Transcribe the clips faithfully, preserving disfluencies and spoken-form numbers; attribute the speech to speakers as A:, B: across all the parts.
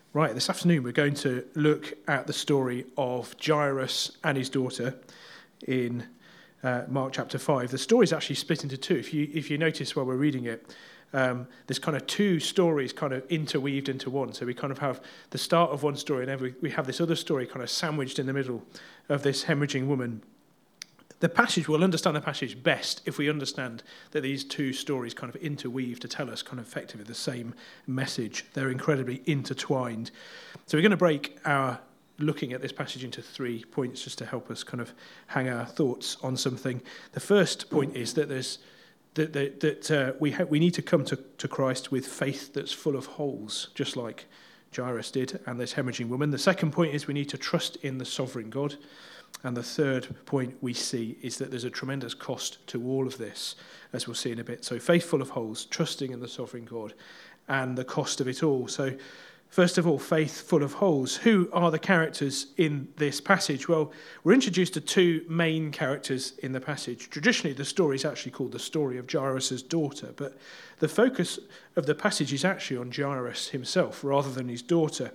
A: Right, this afternoon we're going to look at the story of Jairus and his daughter in uh, Mark chapter five. The story is actually split into two. If you if you notice while we're reading it, um, there's kind of two stories kind of interweaved into one. So we kind of have the start of one story, and then we, we have this other story kind of sandwiched in the middle of this hemorrhaging woman. The passage, we'll understand the passage best if we understand that these two stories kind of interweave to tell us kind of effectively the same message. They're incredibly intertwined. So we're going to break our looking at this passage into three points just to help us kind of hang our thoughts on something. The first point is that there's that that, that uh, we ha- we need to come to, to Christ with faith that's full of holes, just like Jairus did and this hemorrhaging woman. The second point is we need to trust in the sovereign God. And the third point we see is that there's a tremendous cost to all of this, as we'll see in a bit. So faith full of holes, trusting in the sovereign God, and the cost of it all. So first of all, faith full of holes. Who are the characters in this passage? Well, we're introduced to two main characters in the passage. Traditionally, the story is actually called the story of Jairus' daughter, but the focus of the passage is actually on Jairus himself rather than his daughter.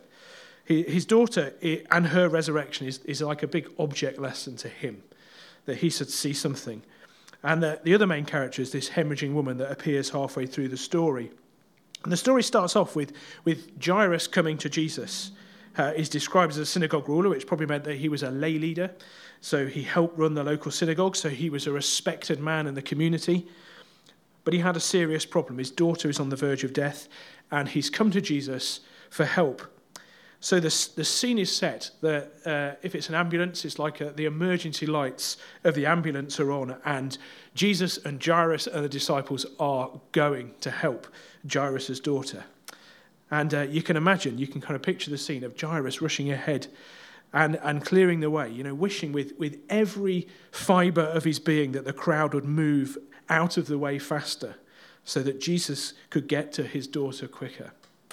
A: His daughter and her resurrection is, is like a big object lesson to him, that he should see something. And the, the other main character is this hemorrhaging woman that appears halfway through the story. And the story starts off with, with Jairus coming to Jesus. Uh, he's described as a synagogue ruler, which probably meant that he was a lay leader. So he helped run the local synagogue, so he was a respected man in the community. But he had a serious problem. His daughter is on the verge of death, and he's come to Jesus for help. So the, the scene is set that uh, if it's an ambulance, it's like a, the emergency lights of the ambulance are on, and Jesus and Jairus and the disciples are going to help Jairus' daughter. And uh, you can imagine, you can kind of picture the scene of Jairus rushing ahead and, and clearing the way, you know, wishing with, with every fibre of his being that the crowd would move out of the way faster so that Jesus could get to his daughter quicker.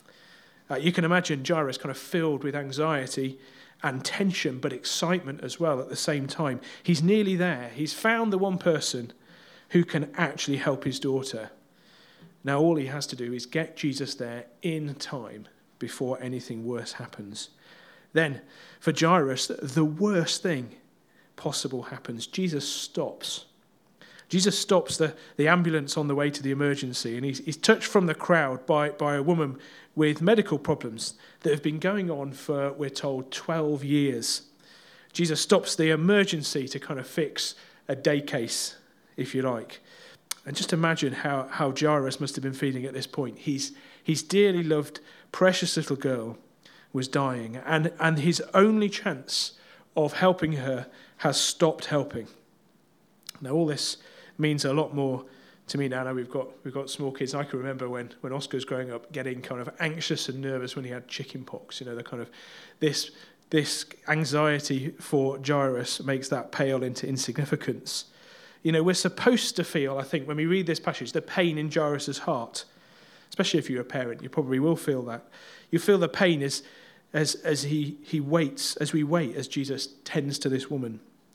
A: Uh, you can imagine Jairus kind of filled with anxiety and tension, but excitement as well at the same time. He's nearly there. He's found the one person who can actually help his daughter. Now all he has to do is get Jesus there in time before anything worse happens. Then, for Jairus, the worst thing possible happens. Jesus stops. Jesus stops the, the ambulance on the way to the emergency, and he's, he's touched from the crowd by, by a woman with medical problems that have been going on for, we're told, twelve years. Jesus stops the emergency to kind of fix a day case, if you like. And just imagine how, how Jairus must have been feeling at this point. He's, his dearly loved, precious little girl was dying, and, and his only chance of helping her has stopped helping. Now, all this means a lot more to me now. Now we've got we've got small kids. I can remember when, when Oscar was growing up getting kind of anxious and nervous when he had chicken pox. You know, the kind of this this anxiety for Jairus makes that pale into insignificance. You know, we're supposed to feel, I think, when we read this passage, the pain in Jairus' heart. Especially if you're a parent, you probably will feel that. You feel the pain as as as he he waits, as we wait, as Jesus tends to this woman.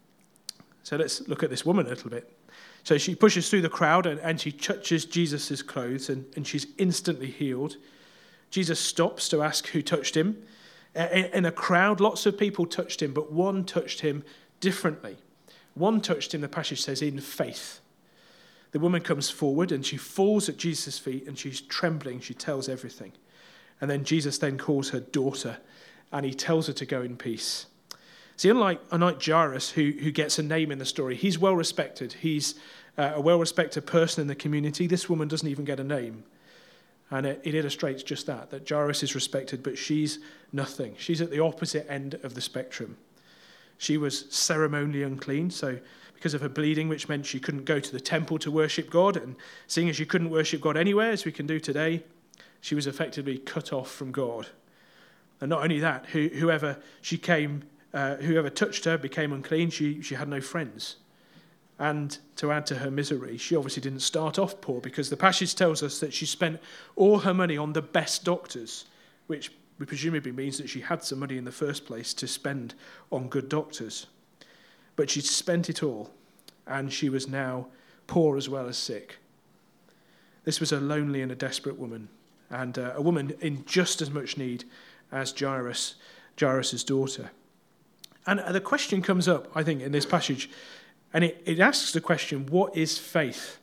A: So let's look at this woman a little bit. So she pushes through the crowd and, and she touches Jesus' clothes and, and she's instantly healed. Jesus stops to ask who touched him. In, in a crowd, lots of people touched him, but one touched him differently. One touched him, the passage says, in faith. The woman comes forward and she falls at Jesus' feet and she's trembling. She tells everything. And then Jesus then calls her daughter and he tells her to go in peace. See, unlike, unlike Jairus, who, who gets a name in the story, he's well-respected. He's uh, a well-respected person in the community. This woman doesn't even get a name. And it, it illustrates just that, that Jairus is respected, but she's nothing. She's at the opposite end of the spectrum. She was ceremonially unclean, so because of her bleeding, which meant she couldn't go to the temple to worship God, and seeing as she couldn't worship God anywhere, as we can do today, she was effectively cut off from God. And not only that, who, whoever she came... Uh, whoever touched her became unclean. She she had no friends. And to add to her misery, she obviously didn't start off poor, because the passage tells us that she spent all her money on the best doctors, which presumably means that she had some money in the first place to spend on good doctors. But she'd spent it all, and she was now poor as well as sick. This was a lonely and a desperate woman, and uh, a woman in just as much need as Jairus, Jairus' daughter. And the question comes up, I think, in this passage, and it, it asks the question, what is faith?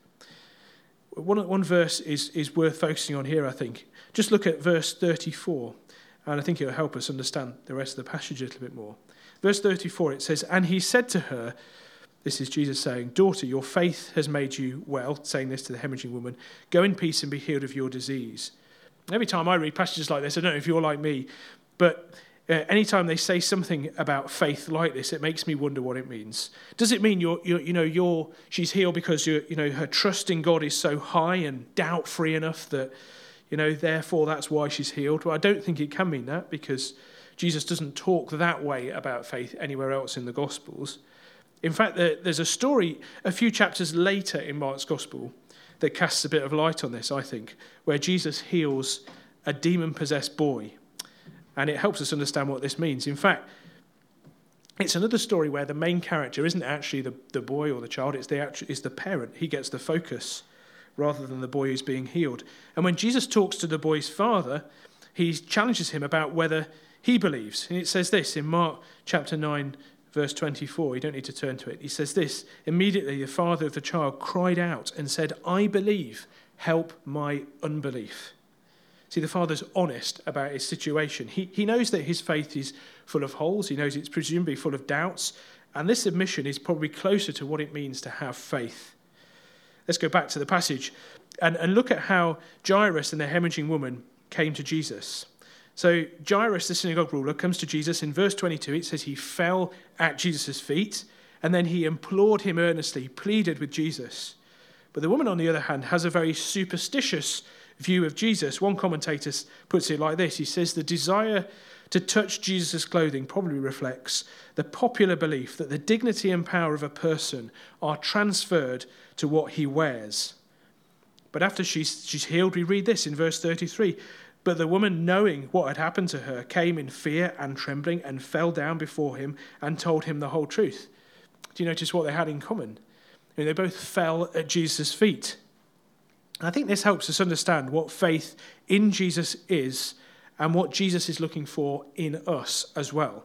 A: One, one verse is, is worth focusing on here, I think. Just look at verse thirty-four, and I think it will help us understand the rest of the passage a little bit more. Verse thirty-four, it says, "And he said to her," this is Jesus saying, "Daughter, your faith has made you well," saying this to the hemorrhaging woman, "go in peace and be healed of your disease." Every time I read passages like this, I don't know if you're like me, but uh, anytime they say something about faith like this, it makes me wonder what it means. Does it mean you're, you're you know, you're she's healed because you're, you know, her trust in God is so high and doubt-free enough that, you know, therefore that's why she's healed? Well, I don't think it can mean that, because Jesus doesn't talk that way about faith anywhere else in the Gospels. In fact, there's a story a few chapters later in Mark's Gospel that casts a bit of light on this, I think, where Jesus heals a demon-possessed boy. And it helps us understand what this means. In fact, it's another story where the main character isn't actually the, the boy or the child, it's the, it's the parent. He gets the focus rather than the boy who's being healed. And when Jesus talks to the boy's father, he challenges him about whether he believes. And it says this in Mark chapter nine, verse twenty-four. You don't need to turn to it. He says this, "Immediately the father of the child cried out and said, 'I believe, help my unbelief.'" See, the father's honest about his situation. He, he knows that his faith is full of holes. He knows it's presumably full of doubts. And this admission is probably closer to what it means to have faith. Let's go back to the passage and, and look at how Jairus and the hemorrhaging woman came to Jesus. So Jairus, the synagogue ruler, comes to Jesus. In verse twenty-two, it says he fell at Jesus' feet, and then he implored him earnestly, pleaded with Jesus. But the woman, on the other hand, has a very superstitious view of Jesus. One commentator puts it like this. He says the desire to touch Jesus' clothing probably reflects the popular belief that the dignity and power of a person are transferred to what he wears. But after she's, she's healed, we read this in verse thirty-three. "But the woman, knowing what had happened to her, came in fear and trembling and fell down before him and told him the whole truth." Do you notice what they had in common? I mean, they both fell at Jesus' feet. I think this helps us understand what faith in Jesus is and what Jesus is looking for in us as well.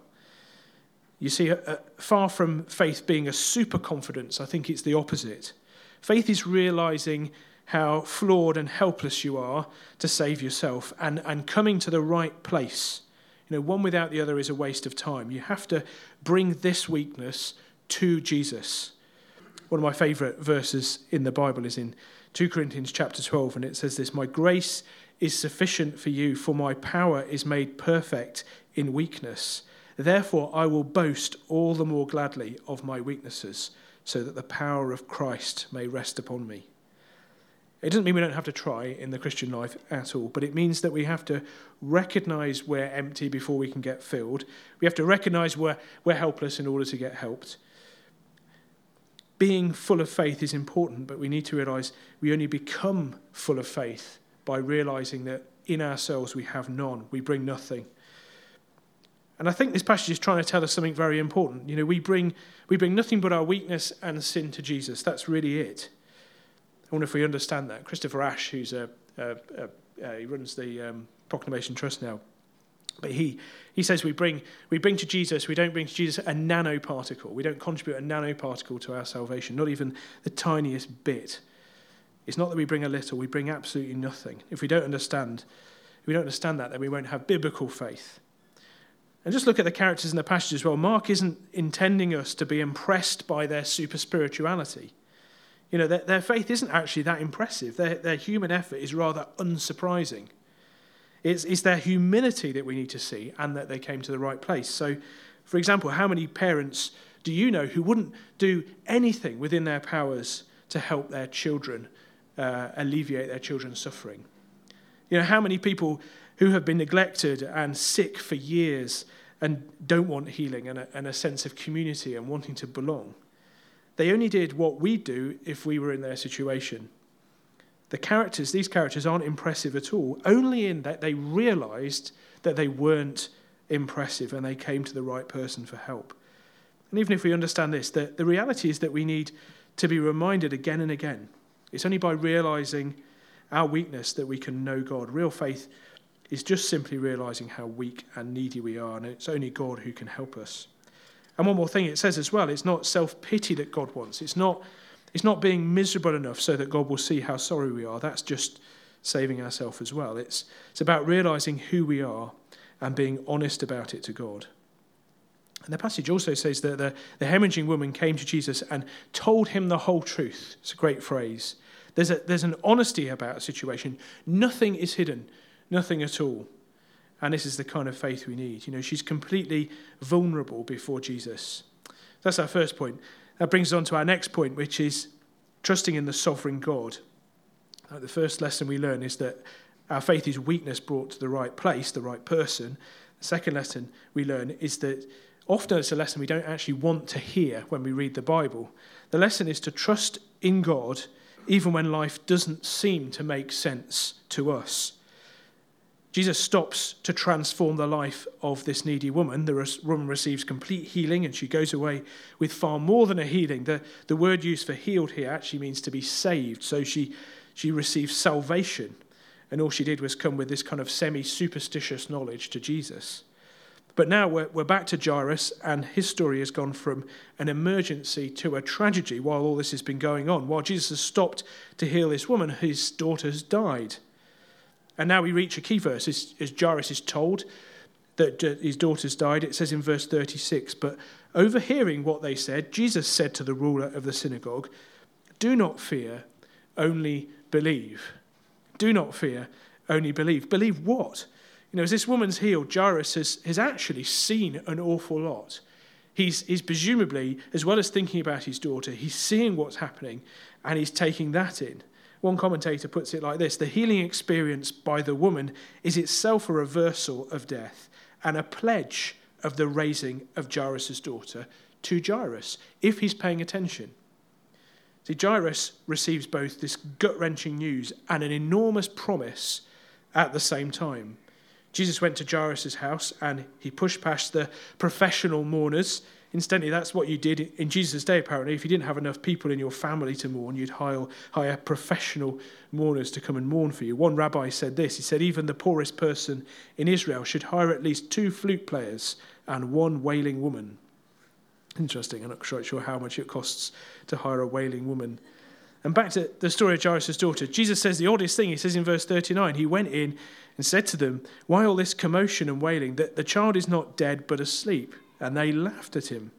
A: You see, uh, far from faith being a super confidence, I think it's the opposite. Faith is realizing how flawed and helpless you are to save yourself and, and coming to the right place. You know, one without the other is a waste of time. You have to bring this weakness to Jesus. One of my favourite verses in the Bible is in two Corinthians chapter twelve, and it says this, "My grace is sufficient for you, for my power is made perfect in weakness. Therefore I will boast all the more gladly of my weaknesses, so that the power of Christ may rest upon me." It doesn't mean we don't have to try in the Christian life at all, but it means that we have to recognise we're empty before we can get filled. We have to recognise we're, we're helpless in order to get helped. Being full of faith is important, but we need to realise we only become full of faith by realising that in ourselves we have none, we bring nothing. And I think this passage is trying to tell us something very important. You know, we bring we bring nothing but our weakness and sin to Jesus. That's really it. I wonder if we understand that. Christopher Ash, who's a, a, a, a he runs the um, Proclamation Trust now, but he he says we bring we bring to Jesus. We don't bring to Jesus a nanoparticle. We don't contribute a nanoparticle to our salvation, not even the tiniest bit. It's not that we bring a little. We bring absolutely nothing. If we don't understand, if we don't understand that, then we won't have biblical faith. And just look at the characters in the passage as well. Mark isn't intending us to be impressed by their super spirituality. You know, their, their faith isn't actually that impressive. Their, their human effort is rather unsurprising. It's, it's their humility that we need to see and that they came to the right place. So, for example, how many parents do you know who wouldn't do anything within their powers to help their children uh, alleviate their children's suffering? You know, how many people who have been neglected and sick for years and don't want healing and a, and a sense of community and wanting to belong? They only did what we'd do if we were in their situation. The characters, these characters aren't impressive at all, only in that they realised that they weren't impressive and they came to the right person for help. And even if we understand this, the, the reality is that we need to be reminded again and again. It's only by realising our weakness that we can know God. Real faith is just simply realizing how weak and needy we are, and it's only God who can help us. And one more thing it says as well, it's not self-pity that God wants. It's not, it's not being miserable enough so that God will see how sorry we are. That's just saving ourselves as well. It's, it's about realizing who we are and being honest about it to God. And the passage also says that the, the hemorrhaging woman came to Jesus and told him the whole truth. It's a great phrase. There's, a, there's an honesty about a situation. Nothing is hidden, nothing at all. And this is the kind of faith we need. You know, she's completely vulnerable before Jesus. That's our first point. That brings us on to our next point, which is trusting in the sovereign God. Uh, the first lesson we learn is that our faith is weakness brought to the right place, the right person. The second lesson we learn is that often it's a lesson we don't actually want to hear when we read the Bible. The lesson is to trust in God even when life doesn't seem to make sense to us. Jesus stops to transform the life of this needy woman. The woman receives complete healing and she goes away with far more than a healing. The, the word used for healed here actually means to be saved. So she, she receives salvation. And all she did was come with this kind of semi-superstitious knowledge to Jesus. But now we're, we're back to Jairus, and his story has gone from an emergency to a tragedy while all this has been going on. While Jesus has stopped to heal this woman, his daughter has died. And now we reach a key verse. As, as Jairus is told that his daughter's died, it says in verse thirty-six, but overhearing what they said, Jesus said to the ruler of the synagogue, do not fear, only believe. Do not fear, only believe. Believe what? You know, as this woman's healed, Jairus has, has actually seen an awful lot. He's, he's presumably, as well as thinking about his daughter, he's seeing what's happening and he's taking that in. One commentator puts it like this: the healing experience by the woman is itself a reversal of death and a pledge of the raising of Jairus' daughter to Jairus, if he's paying attention. See, Jairus receives both this gut-wrenching news and an enormous promise at the same time. Jesus went to Jairus' house and he pushed past the professional mourners. Incidentally, that's what you did in Jesus' day, apparently. If you didn't have enough people in your family to mourn, you'd hire, hire professional mourners to come and mourn for you. One rabbi said this. He said, even the poorest person in Israel should hire at least two flute players and one wailing woman. Interesting. I'm not quite sure how much it costs to hire a wailing woman. And back to the story of Jairus' daughter. Jesus says the oddest thing. He says in verse thirty-nine, he went in and said to them, why all this commotion and wailing? That the child is not dead but asleep. And they laughed at him.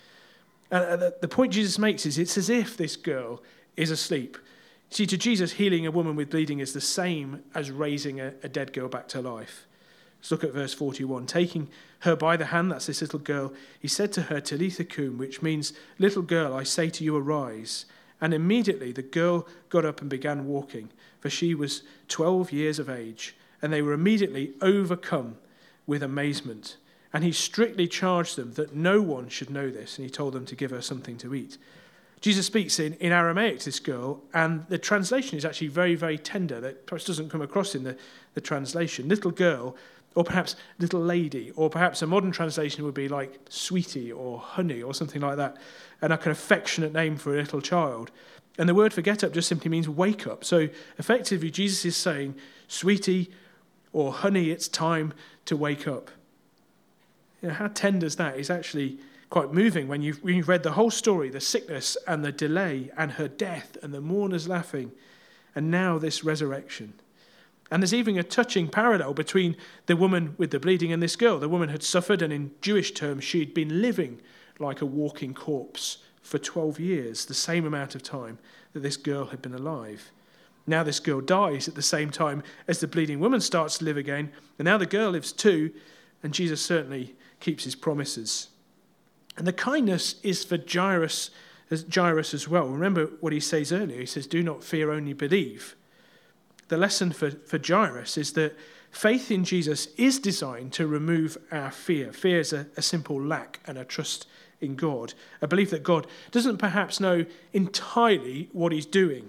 A: And the point Jesus makes is it's as if this girl is asleep. See, to Jesus, healing a woman with bleeding is the same as raising a, a dead girl back to life. Let's look at verse forty-one. Taking her by the hand, that's this little girl, he said to her, Talitha cum, which means, little girl, I say to you, arise. And immediately the girl got up and began walking, for she was twelve years of age. And they were immediately overcome with amazement. And he strictly charged them that no one should know this, and he told them to give her something to eat. Jesus speaks in, in Aramaic to this girl, and the translation is actually very, very tender. That perhaps doesn't come across in the, the translation. Little girl, or perhaps little lady, or perhaps a modern translation would be like sweetie or honey or something like that, and like an affectionate name for a little child. And the word for get up just simply means wake up. So effectively, Jesus is saying, sweetie or honey, it's time to wake up. You know, how tender is that? It's actually quite moving when you've, when you've read the whole story, the sickness and the delay and her death and the mourners laughing, and now this resurrection. And there's even a touching parallel between the woman with the bleeding and this girl. The woman had suffered, and in Jewish terms, she'd been living like a walking corpse for twelve years, the same amount of time that this girl had been alive. Now this girl dies at the same time as the bleeding woman starts to live again, and now the girl lives too, and Jesus certainly keeps his promises. And the kindness is for Jairus, as Jairus as well. Remember what he says earlier. He says, do not fear, only believe. The lesson for, for Jairus is that faith in Jesus is designed to remove our fear. Fear is a, a simple lack and a trust in God, a belief that God doesn't perhaps know entirely what he's doing.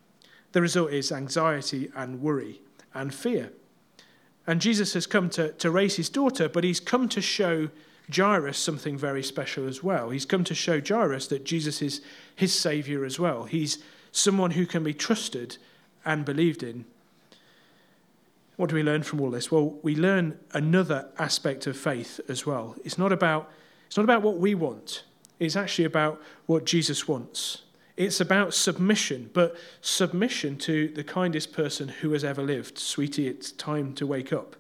A: The result is anxiety and worry and fear. And Jesus has come to, to raise his daughter, but he's come to show Jairus something very special as well. He's come to show Jairus that Jesus is his saviour as well. He's someone who can be trusted and believed in. What do we learn from all this? Well, we learn another aspect of faith as well. It's not about, it's not about what we want. It's actually about what Jesus wants. It's about submission, but submission to the kindest person who has ever lived. Sweetie, it's time to wake up.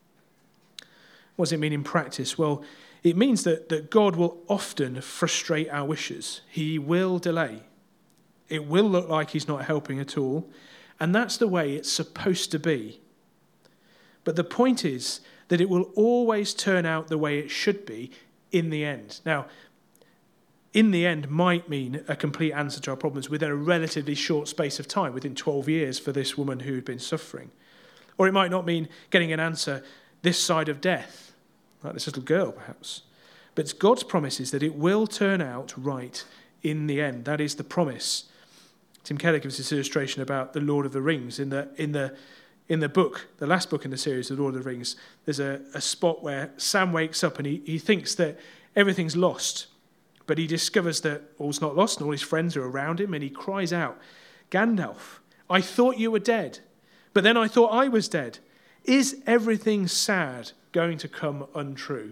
A: What does it mean in practice? Well, it means that, that God will often frustrate our wishes. He will delay. It will look like he's not helping at all. And that's the way it's supposed to be. But the point is that it will always turn out the way it should be in the end. Now, in the end might mean a complete answer to our problems within a relatively short space of time, within twelve years for this woman who had been suffering. Or it might not mean getting an answer this side of death, like this little girl perhaps. But God's promise is that it will turn out right in the end. That is the promise. Tim Keller gives this illustration about the Lord of the Rings. In the in the in the book, the last book in the series, The Lord of the Rings, there's a, a spot where Sam wakes up and he, he thinks that everything's lost. But he discovers that all's not lost and all his friends are around him, and he cries out, Gandalf, I thought you were dead, but then I thought I was dead. Is everything sad going to come untrue?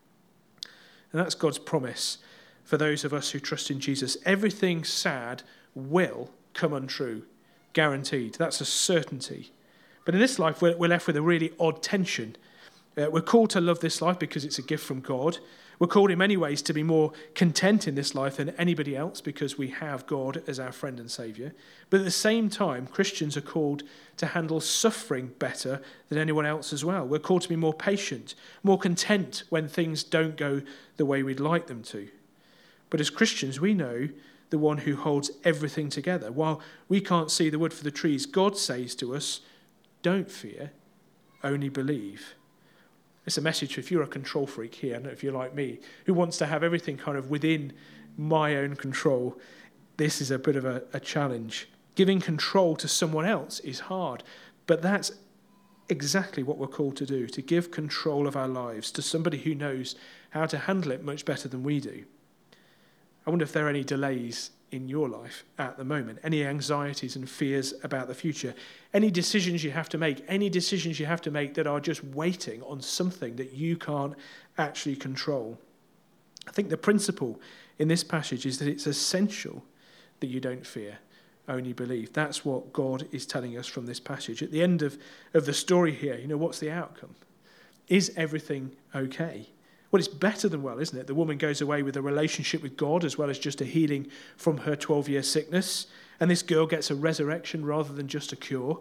A: And that's God's promise for those of us who trust in Jesus. Everything sad will come untrue, guaranteed. That's a certainty. But in this life, we're, we're left with a really odd tension. Uh, we're called to love this life because it's a gift from God. We're called in many ways to be more content in this life than anybody else because we have God as our friend and Saviour. But at the same time, Christians are called to handle suffering better than anyone else as well. We're called to be more patient, more content when things don't go the way we'd like them to. But as Christians, we know the one who holds everything together. While we can't see the wood for the trees, God says to us, don't fear, only believe. It's a message if you're a control freak here, I don't know if you're like me, who wants to have everything kind of within my own control. This is a bit of a, a challenge. Giving control to someone else is hard, but that's exactly what we're called to do, to give control of our lives to somebody who knows how to handle it much better than we do. I wonder if there are any delays in your life at the moment, any anxieties and fears about the future, any decisions you have to make, any decisions you have to make that are just waiting on something that you can't actually control. I think the principle in this passage is that it's essential that you don't fear, only believe. That's what God is telling us from this passage. At the end of, of the story here, you know, what's the outcome? Is everything okay? Well, it's better than well, isn't it? The woman goes away with a relationship with God as well as just a healing from her twelve-year sickness. And this girl gets a resurrection rather than just a cure.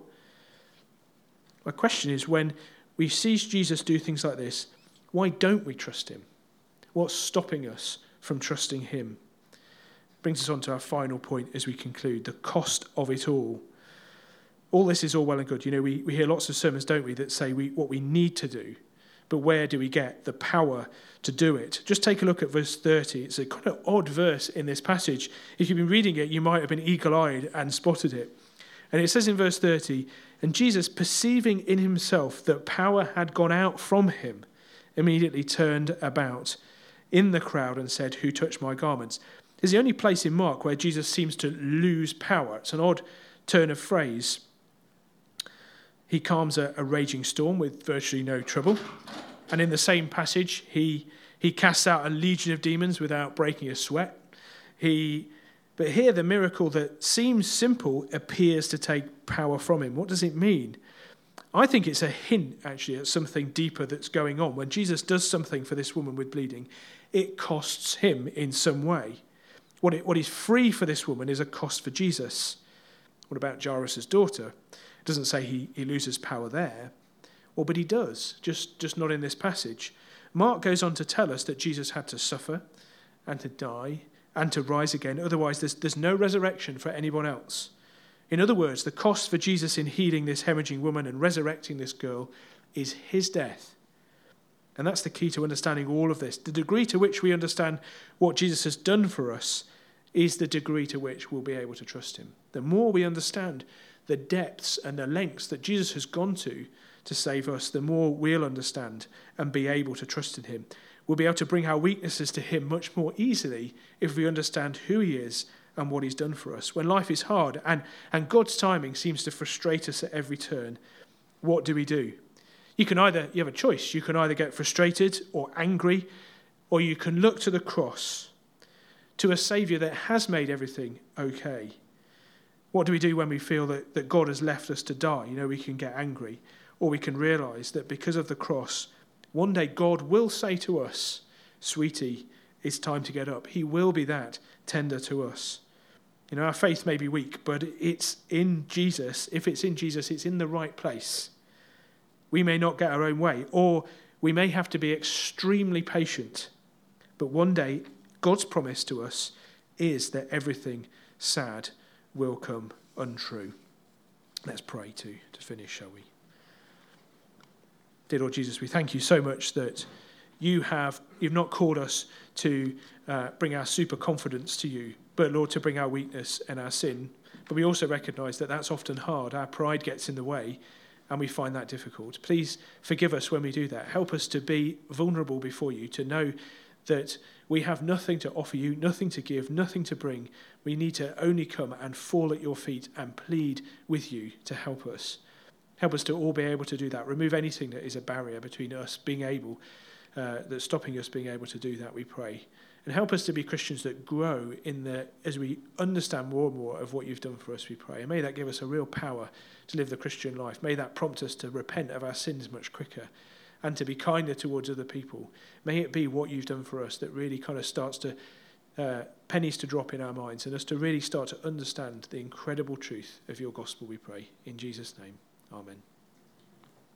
A: My question is, when we see Jesus do things like this, why don't we trust him? What's stopping us from trusting him? Brings us on to our final point as we conclude, the cost of it all. All this is all well and good. You know, we, we hear lots of sermons, don't we, that say we, what we need to do. But where do we get the power to do it? Just take a look at verse thirty. It's a kind of odd verse in this passage. If you've been reading it, you might have been eagle-eyed and spotted it. And it says in verse thirty, and Jesus, perceiving in himself that power had gone out from him, immediately turned about in the crowd and said, who touched my garments? It's the only place in Mark where Jesus seems to lose power. It's an odd turn of phrase. He calms a, a raging storm with virtually no trouble. And in the same passage, he he casts out a legion of demons without breaking a sweat. He, but here the miracle that seems simple appears to take power from him. What does it mean? I think it's a hint, actually, at something deeper that's going on. When Jesus does something for this woman with bleeding, it costs him in some way. What, it, what is free for this woman is a cost for Jesus. What about Jairus' daughter? It doesn't say he, he loses power there. Well, but he does, just, just not in this passage. Mark goes on to tell us that Jesus had to suffer and to die and to rise again. Otherwise, there's, there's no resurrection for anyone else. In other words, the cost for Jesus in healing this hemorrhaging woman and resurrecting this girl is his death. And that's the key to understanding all of this. The degree to which we understand what Jesus has done for us is the degree to which we'll be able to trust him. The more we understand the depths and the lengths that Jesus has gone to to save us, the more we'll understand and be able to trust in him. We'll be able to bring our weaknesses to him much more easily if we understand who he is and what he's done for us. When life is hard and, and God's timing seems to frustrate us at every turn, what do we do? You can either, you have a choice. You can either get frustrated or angry, or you can look to the cross, to a Saviour that has made everything okay. What do we do when we feel that, that God has left us to die? You know, we can get angry, or we can realise that because of the cross, one day God will say to us, sweetie, it's time to get up. He will be that tender to us. You know, our faith may be weak, but it's in Jesus. If it's in Jesus, it's in the right place. We may not get our own way, or we may have to be extremely patient. But one day, God's promise to us is that everything sad will come untrue. Let's pray to, to finish, shall we? Dear Lord Jesus, we thank you so much that you have, you've not called us to uh, bring our super confidence to you, but Lord, to bring our weakness and our sin. But we also recognise that that's often hard. Our pride gets in the way, and we find that difficult. Please forgive us when we do that. Help us to be vulnerable before you, to know that we have nothing to offer you, nothing to give, nothing to bring. We need to only come and fall at your feet and plead with you to help us. Help us to all be able to do that. Remove anything that is a barrier between us being able, uh, that's stopping us being able to do that, we pray. And help us to be Christians that grow in the, as we understand more and more of what you've done for us, we pray. And may that give us a real power to live the Christian life. May that prompt us to repent of our sins much quicker and to be kinder towards other people. May it be what you've done for us that really kind of starts to, uh, pennies to drop in our minds, and us to really start to understand the incredible truth of your gospel, we pray. In Jesus' name, amen.